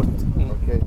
Frankfurt. Okay.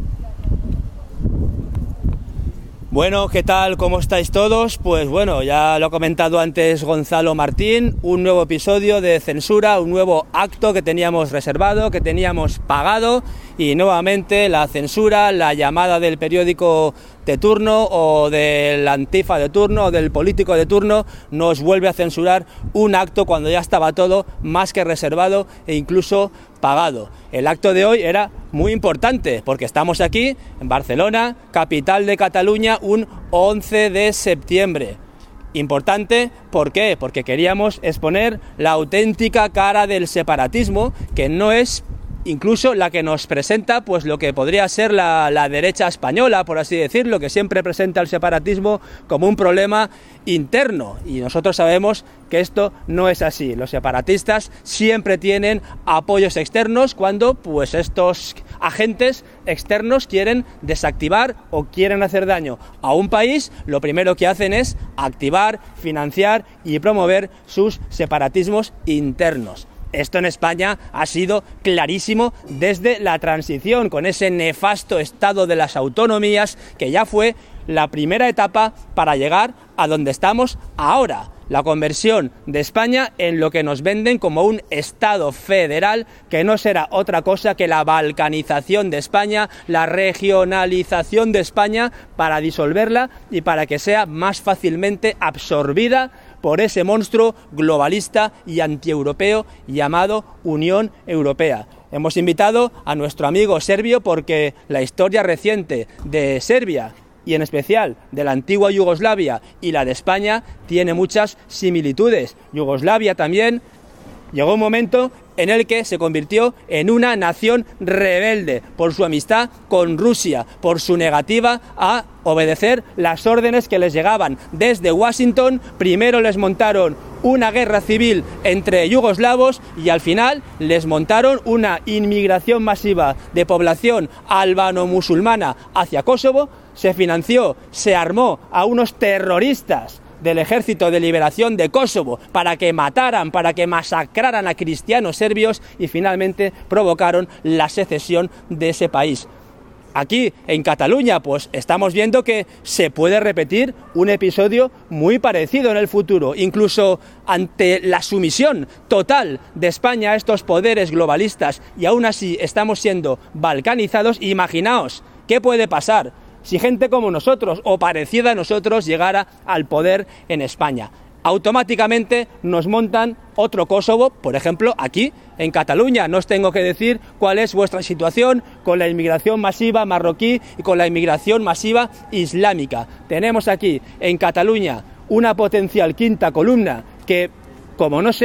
Bueno, ¿qué tal? ¿Cómo estáis todos? Pues bueno, ya lo ha comentado antes Gonzalo Martín, un nuevo episodio de Censura, un nuevo acto que teníamos reservado, que teníamos pagado, y nuevamente la censura, la llamada del periódico de turno o del antifa de turno o del político de turno nos vuelve a censurar un acto cuando ya estaba todo más que reservado e incluso pagado. El acto de hoy era muy importante porque estamos aquí en Barcelona, capital de Cataluña, un 11 de septiembre. Importante, ¿por qué? Porque queríamos exponer la auténtica cara del separatismo, que no es incluso la que nos presenta pues lo que podría ser la derecha española, por así decirlo, que siempre presenta el separatismo como un problema interno, y nosotros sabemos que esto no es así. Los separatistas siempre tienen apoyos externos cuando pues estos agentes externos quieren desactivar o quieren hacer daño a un país. Lo primero que hacen es activar, financiar y promover sus separatismos internos. Esto en España ha sido clarísimo desde la transición, con ese nefasto estado de las autonomías que ya fue la primera etapa para llegar a donde estamos ahora. La conversión de España en lo que nos venden como un Estado federal, que no será otra cosa que la balcanización de España, la regionalización de España, para disolverla y para que sea más fácilmente absorbida por ese monstruo globalista y antieuropeo llamado Unión Europea. Hemos invitado a nuestro amigo serbio porque la historia reciente de Serbia, y en especial de la antigua Yugoslavia y la de España, tiene muchas similitudes. Yugoslavia también llegó un momento en el que se convirtió en una nación rebelde por su amistad con Rusia, por su negativa a obedecer las órdenes que les llegaban desde Washington. Primero les montaron una guerra civil entre yugoslavos y al final les montaron una inmigración masiva de población albano-musulmana hacia Kosovo. Se financió, se armó a unos terroristas del Ejército de Liberación de Kosovo para que mataran, para que masacraran a cristianos serbios y finalmente provocaron la secesión de ese país. Aquí, en Cataluña, pues estamos viendo que se puede repetir un episodio muy parecido en el futuro, incluso ante la sumisión total de España a estos poderes globalistas, y aún así estamos siendo balcanizados. Imaginaos qué puede pasar si gente como nosotros o parecida a nosotros llegara al poder en España. Automáticamente nos montan otro Kosovo, por ejemplo, aquí en Cataluña. No os tengo que decir cuál es vuestra situación con la inmigración masiva marroquí y con la inmigración masiva islámica. Tenemos aquí en Cataluña una potencial quinta columna que, como no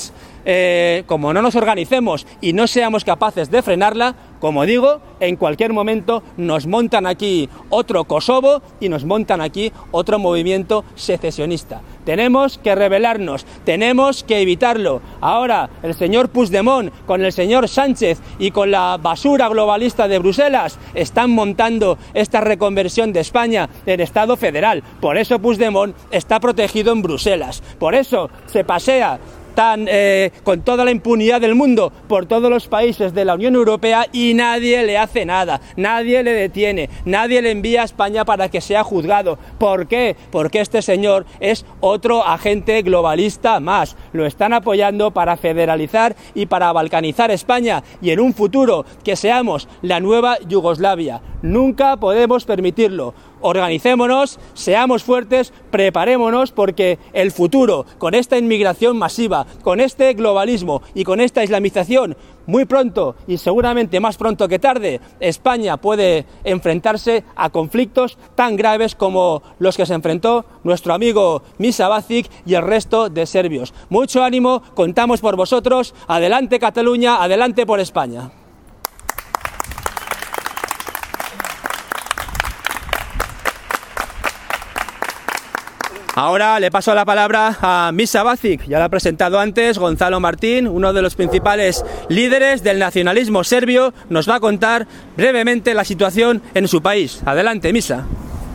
nos organicemos y no seamos capaces de frenarla, como digo, en cualquier momento nos montan aquí otro Kosovo y nos montan aquí otro movimiento secesionista. Tenemos que rebelarnos, tenemos que evitarlo. Ahora el señor Puigdemont con el señor Sánchez y con la basura globalista de Bruselas están montando esta reconversión de España en Estado federal. Por eso Puigdemont está protegido en Bruselas. Por eso se pasea con toda la impunidad del mundo por todos los países de la Unión Europea y nadie le hace nada, nadie le detiene, nadie le envía a España para que sea juzgado. ¿Por qué? Porque este señor es otro agente globalista más. Lo están apoyando para federalizar y para balcanizar España y en un futuro que seamos la nueva Yugoslavia. Nunca podemos permitirlo. Organicémonos, seamos fuertes, preparémonos, porque el futuro, con esta inmigración masiva, con este globalismo y con esta islamización, muy pronto y seguramente más pronto que tarde, España puede enfrentarse a conflictos tan graves como los que se enfrentó nuestro amigo Misa Bacic y el resto de serbios. Mucho ánimo, contamos por vosotros. Adelante Cataluña, adelante por España. Ahora le paso la palabra a Misa Bacic, ya lo ha presentado antes Gonzalo Martín, uno de los principales líderes del nacionalismo serbio. Nos va a contar brevemente la situación en su país. Adelante, Misa.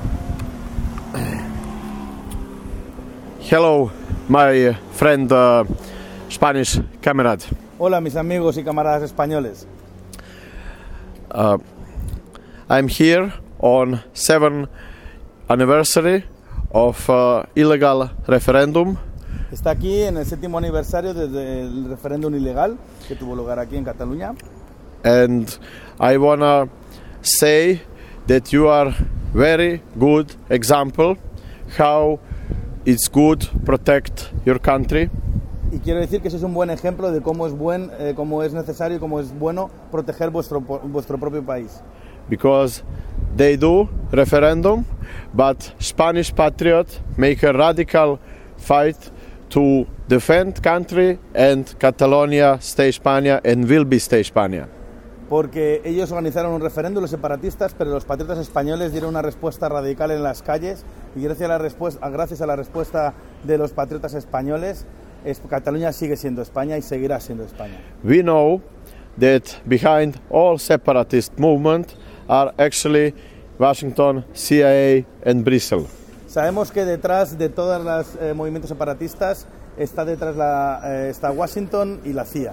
Hello, my friend Spanish camarade. Hola, mis amigos y camaradas españoles. I'm here on 7th anniversary of illegal referendum. Está aquí en el 7º aniversario desde el referéndum ilegal que tuvo lugar aquí en Cataluña. And I wanna say that you are very good example how it's good protect your country. Y quiero decir que eso es un buen ejemplo de cómo es necesario y cómo es bueno proteger vuestro propio país. Because they do referendum, but Spanish patriots make a radical fight to defend country, and Catalonia stay España and will be stay España. Porque ellos organizaron un referéndum, los separatistas, pero los patriotas españoles dieron una respuesta radical en las calles, y gracias a la respuesta de los patriotas españoles, Cataluña sigue siendo España y seguirá siendo España. We know that behind all separatist movement are actually Washington, CIA and Brussels. Sabemos que detrás de todos los movimientos separatistas está Washington y la CIA.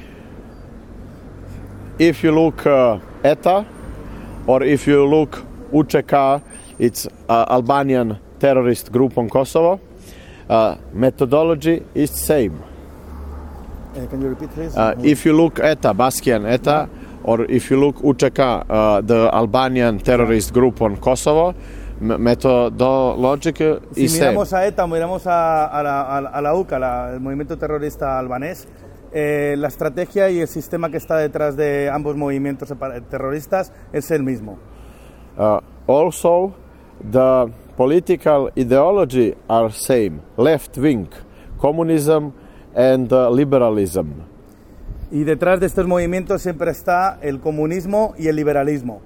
If you look ETA, or if you look UČK, it's Albanian terrorist group on Kosovo, methodology is same. Can you repeat, please? If you look ETA, Baskian ETA, or if you look UČK, the Albanian terrorist group on Kosovo, methodology si is same. Miramos a ETA, miramos a la UCA, el movimiento terrorista albanés, la estrategia y el sistema que está detrás de ambos movimientos terroristas es el mismo. Also, the political ideology are same: left wing, communism and liberalism. Y detrás de estos movimientos siempre está el comunismo y el liberalismo.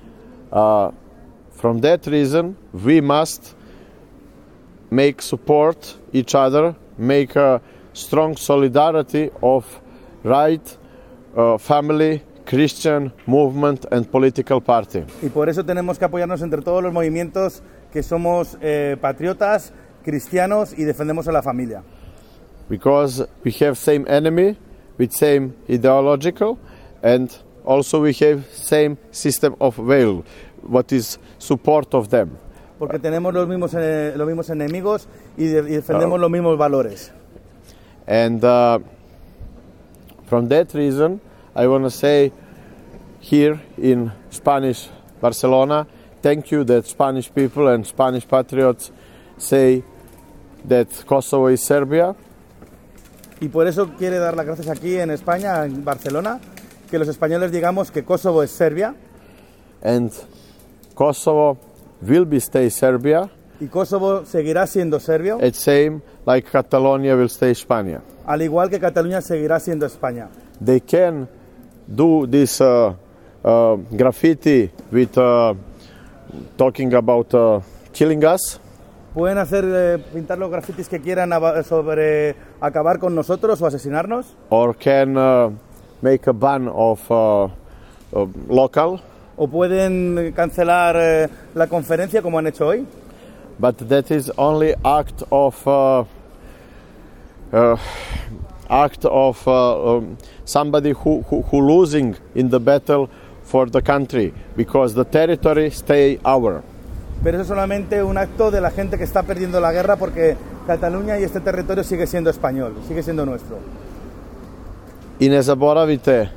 From that reason, we must make support each other, make a strong solidarity of right, family, Christian movement and political party. Y por eso tenemos que apoyarnos entre todos los movimientos que somos patriotas, cristianos y defendemos a la familia. Because we have same enemy with same ideological, and also we have same system of value, what is support of them. Porque tenemos los mismos enemigos y defendemos los mismos valores. And from that reason, I want to say here in Spanish Barcelona, thank you that Spanish people and Spanish patriots say that Kosovo is Serbia. Y por eso quiere dar las gracias aquí en España, en Barcelona, que los españoles digamos que Kosovo es Serbia. And Kosovo will be stay Serbia. Y Kosovo seguirá siendo serbio. It's same like Catalonia will stay España. Al igual que Cataluña seguirá siendo España. They can do this graffiti with talking about killing us. Pueden pintar los grafitis que quieran sobre acabar con nosotros o asesinarnos. Or can make a ban of local. O pueden cancelar la conferencia como han hecho hoy. But that is only act of somebody who losing in the battle for the country, because the territory stay our. Pero eso es solamente un acto de la gente que está perdiendo la guerra, porque Cataluña y este territorio sigue siendo español, sigue siendo nuestro. I ne zaboravite,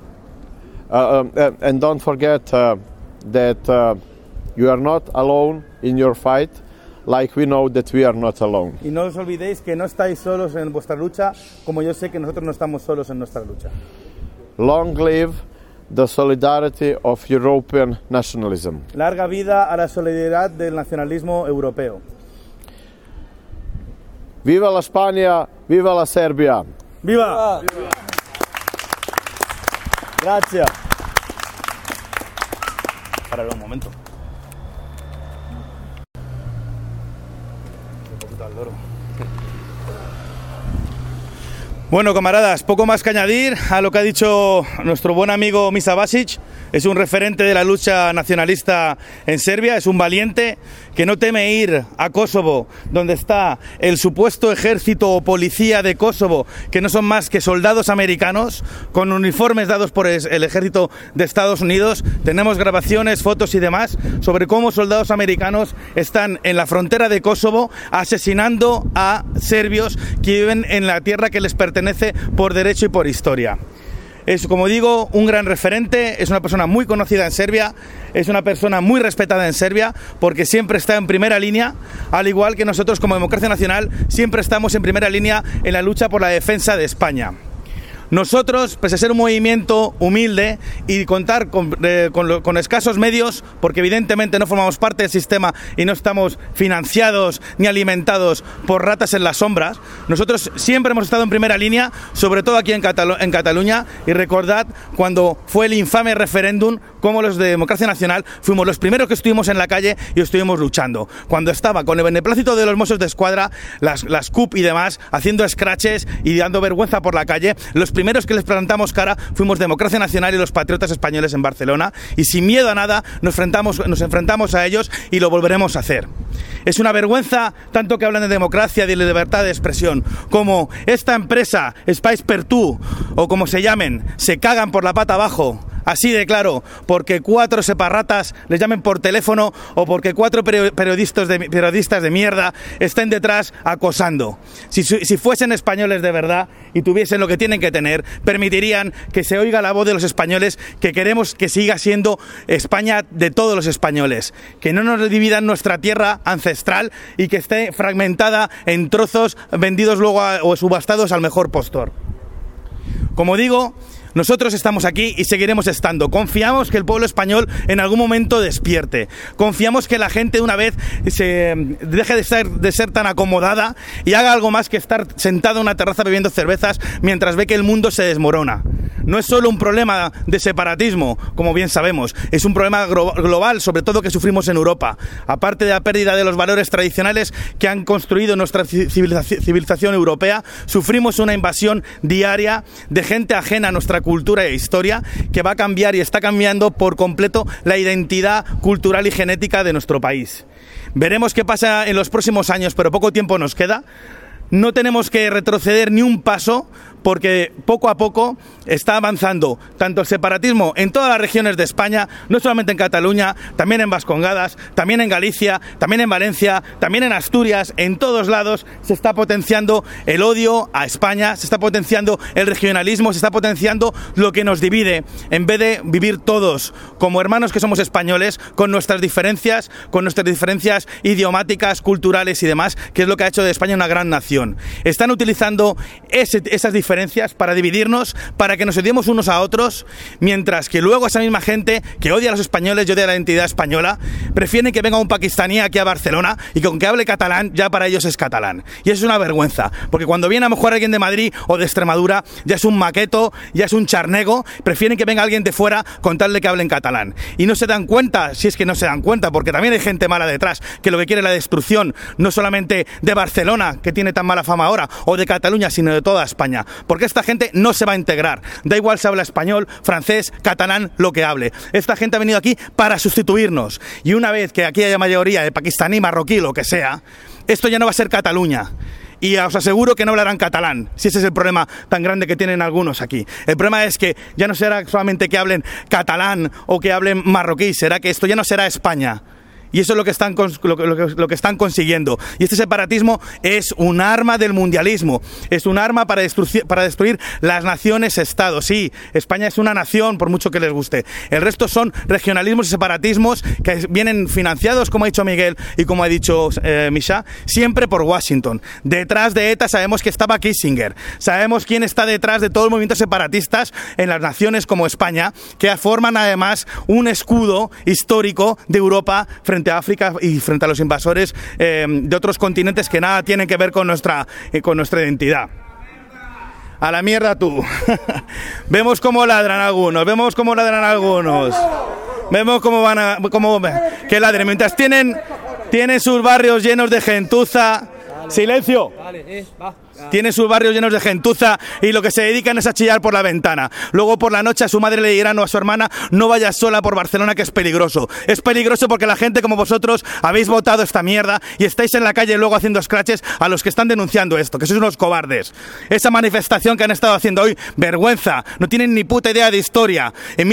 and don't forget that you are not alone in your fight, like we know that we are not alone. Y no os olvidéis que no estáis solos en vuestra lucha, como yo sé que nosotros no estamos solos en nuestra lucha. Long live the solidarity of European nationalism. Larga vida a la solidaridad del nacionalismo europeo. Viva la España, viva la Serbia. ¡Viva! ¡Viva! Gracias. Para un momento. Bueno, camaradas, poco más que añadir a lo que ha dicho nuestro buen amigo Misa Basic. es un referente de la lucha nacionalista en Serbia, es un valiente que no teme ir a Kosovo, donde está el supuesto ejército o policía de Kosovo, que no son más que soldados americanos, con uniformes dados por el ejército de Estados Unidos. Tenemos grabaciones, fotos y demás sobre cómo soldados americanos están en la frontera de Kosovo asesinando a serbios que viven en la tierra que les pertenece por derecho y por historia. Es, como digo, un gran referente, es una persona muy conocida en Serbia, es una persona muy respetada en Serbia, porque siempre está en primera línea, al igual que nosotros como Democracia Nacional siempre estamos en primera línea en la lucha por la defensa de España. Nosotros, pese a ser un movimiento humilde y contar con escasos medios, porque evidentemente no formamos parte del sistema y no estamos financiados ni alimentados por ratas en las sombras, nosotros siempre hemos estado en primera línea, sobre todo aquí en Cataluña, y recordad cuando fue el infame referéndum, como los de Democracia Nacional fuimos los primeros que estuvimos en la calle y estuvimos luchando. Cuando estaba con el beneplácito de los Mossos de Escuadra, las CUP y demás, haciendo scratches y dando vergüenza por la calle, los primeros que les plantamos cara fuimos Democracia Nacional y los patriotas españoles en Barcelona, y sin miedo a nada nos enfrentamos a ellos y lo volveremos a hacer. Es una vergüenza tanto que hablan de democracia y de libertad de expresión, como esta empresa, Spice Per Two, o como se llamen, se cagan por la pata abajo. Así de claro, porque 4 separratas les llamen por teléfono o porque 4 periodistas de mierda estén detrás acosando. Si fuesen españoles de verdad y tuviesen lo que tienen que tener, permitirían que se oiga la voz de los españoles, que queremos que siga siendo España de todos los españoles, que no nos dividan nuestra tierra ancestral y que esté fragmentada en trozos vendidos luego o subastados al mejor postor. Como digo, nosotros estamos aquí y seguiremos estando. Confiamos que el pueblo español en algún momento despierte. Confiamos que la gente de una vez se deje de ser tan acomodada y haga algo más que estar sentado en una terraza bebiendo cervezas mientras ve que el mundo se desmorona. No es solo un problema de separatismo, como bien sabemos, es un problema global, sobre todo que sufrimos en Europa. Aparte de la pérdida de los valores tradicionales que han construido nuestra civilización europea, sufrimos una invasión diaria de gente ajena a nuestra cultura e historia, que va a cambiar y está cambiando por completo la identidad cultural y genética de nuestro país. Veremos qué pasa en los próximos años, pero poco tiempo nos queda. No tenemos que retroceder ni un paso, porque poco a poco está avanzando tanto el separatismo en todas las regiones de España, no solamente en Cataluña, también en Vascongadas, también en Galicia, también en Valencia, también en Asturias. En todos lados se está potenciando el odio a España, se está potenciando el regionalismo, se está potenciando lo que nos divide, en vez de vivir todos como hermanos que somos españoles, con nuestras diferencias idiomáticas, culturales y demás, que es lo que ha hecho de España una gran nación. Están utilizando esas diferencias para dividirnos, para que nos odiemos unos a otros, mientras que luego esa misma gente que odia a los españoles y odia la identidad española, prefieren que venga un pakistaní aquí a Barcelona y que aunque hable catalán, ya para ellos es catalán. Y eso es una vergüenza, porque cuando viene a lo mejor alguien de Madrid o de Extremadura, ya es un maqueto, ya es un charnego, prefieren que venga alguien de fuera con tal de que hable en catalán. Y no se dan cuenta, si es que no se dan cuenta, porque también hay gente mala detrás, que lo que quiere es la destrucción, no solamente de Barcelona, que tiene tan mala fama ahora, o de Cataluña, sino de toda España. Porque esta gente no se va a integrar. Da igual si habla español, francés, catalán, lo que hable. Esta gente ha venido aquí para sustituirnos. Y una vez que aquí haya mayoría de pakistaní, marroquí, lo que sea, esto ya no va a ser Cataluña. Y os aseguro que no hablarán catalán, si ese es el problema tan grande que tienen algunos aquí. El problema es que ya no será solamente que hablen catalán o que hablen marroquí, será que esto ya no será España. Y eso es lo que están consiguiendo. Y este separatismo es un arma del mundialismo, es un arma para destruir las naciones-estado. Sí, España es una nación, por mucho que les guste. El resto son regionalismos y separatismos que vienen financiados, como ha dicho Miguel y como ha dicho Misha, siempre por Washington. Detrás de ETA sabemos que estaba Kissinger. Sabemos quién está detrás de todos los movimientos separatistas en las naciones como España, que forman además un escudo histórico de Europa frente a África y frente a los invasores de otros continentes que nada tienen que ver con nuestra identidad. A la mierda tú. Vemos cómo ladran algunos, vemos cómo que ladren, mientras tienen sus barrios llenos de gentuza. Silencio. Tienen sus barrios llenos de gentuza y lo que se dedican es a chillar por la ventana. Luego por la noche a su madre le dirán o a su hermana: no vayas sola por Barcelona, que es peligroso. Es peligroso porque la gente como vosotros habéis votado esta mierda y estáis en la calle luego haciendo scratches a los que están denunciando esto, que sois unos cobardes. Esa manifestación que han estado haciendo hoy, vergüenza, no tienen ni puta idea de historia. En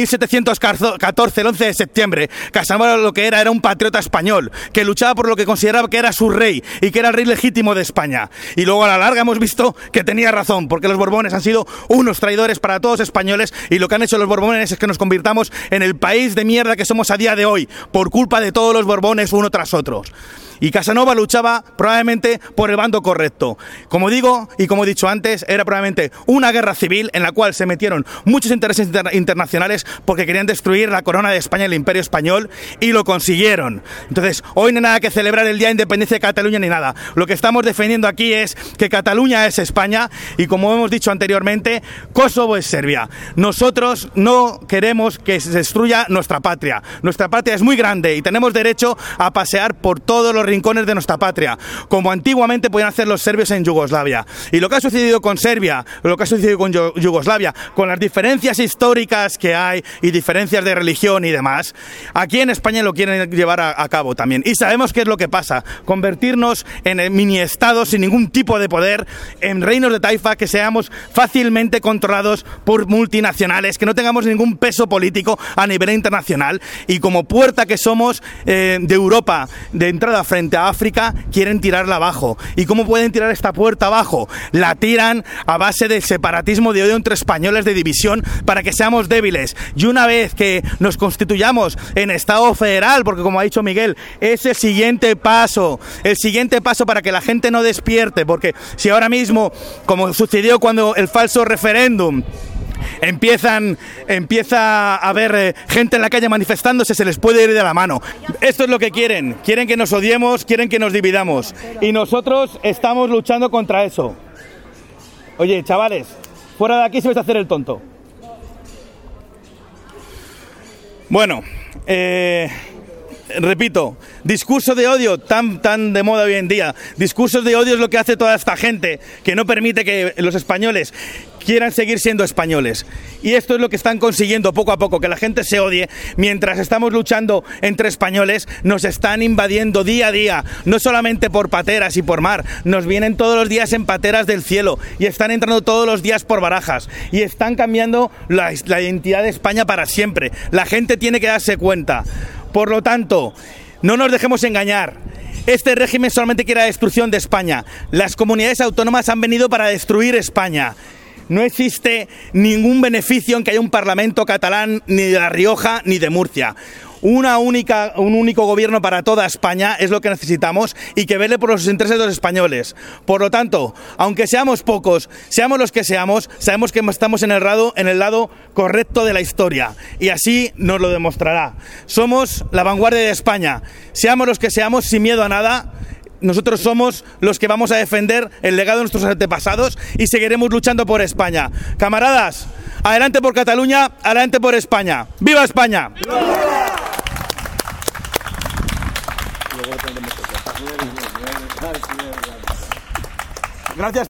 1714, el 11 de septiembre, Casanova lo que era un patriota español, que luchaba por lo que consideraba que era su rey y que era el rey legítimo de España. Y luego a la larga hemos visto que tenía razón, porque los Borbones han sido unos traidores para todos españoles, y lo que han hecho los Borbones es que nos convirtamos en el país de mierda que somos a día de hoy, por culpa de todos los Borbones uno tras otros. Y Casanova luchaba probablemente por el bando correcto. Como digo, y como he dicho antes, era probablemente una guerra civil en la cual se metieron muchos intereses internacionales porque querían destruir la corona de España, el imperio español, y lo consiguieron. Entonces, hoy no hay nada que celebrar el Día de Independencia de Cataluña ni nada. Lo que estamos defendiendo aquí es que Cataluña es España y, como hemos dicho anteriormente, Kosovo es Serbia. Nosotros no queremos que se destruya nuestra patria. Nuestra patria es muy grande y tenemos derecho a pasear por todos los rincones de nuestra patria, como antiguamente podían hacer los serbios en Yugoslavia. Y lo que ha sucedido con Serbia, lo que ha sucedido con Yugoslavia, con las diferencias históricas que hay y diferencias de religión y demás, aquí en España lo quieren llevar a cabo también. Y sabemos qué es lo que pasa: convertirnos en mini estados sin ningún tipo de poder, en reinos de taifa, que seamos fácilmente controlados por multinacionales, que no tengamos ningún peso político a nivel internacional, y como puerta que somos de Europa de entrada frente a África, quieren tirarla abajo. ¿Y cómo pueden tirar esta puerta abajo? La tiran a base de separatismo, de odio entre españoles, de división, para que seamos débiles. Y una vez que nos constituyamos en Estado federal, porque como ha dicho Miguel, es el siguiente paso para que la gente no despierte, porque si ahora mismo, como sucedió cuando el falso referéndum, empieza a haber gente en la calle manifestándose, se les puede ir de la mano. Esto es lo que quieren que nos odiemos, quieren que nos dividamos, y nosotros estamos luchando contra eso. Oye, chavales, fuera de aquí se vais a hacer el tonto. Bueno, repito, discurso de odio tan de moda hoy en día. Discursos de odio es lo que hace toda esta gente, que no permite que los españoles quieran seguir siendo españoles. Y esto es lo que están consiguiendo poco a poco, que la gente se odie. Mientras estamos luchando entre españoles, nos están invadiendo día a día, no solamente por pateras y por mar, nos vienen todos los días en pateras del cielo, y están entrando todos los días por barajas, y están cambiando la identidad de España para siempre. La gente tiene que darse cuenta. Por lo tanto, no nos dejemos engañar. Este régimen solamente quiere la destrucción de España. Las comunidades autónomas han venido para destruir España. No existe ningún beneficio en que haya un parlamento catalán, ni de La Rioja, ni de Murcia. Un único gobierno para toda España es lo que necesitamos, y que vele por los intereses de los españoles. Por lo tanto, aunque seamos pocos, seamos los que seamos, sabemos que estamos en el lado correcto de la historia, y así nos lo demostrará. Somos la vanguardia de España. Seamos los que seamos, sin miedo a nada. Nosotros somos los que vamos a defender el legado de nuestros antepasados y seguiremos luchando por España. Camaradas, adelante por Cataluña, adelante por España. ¡Viva España! Gracias.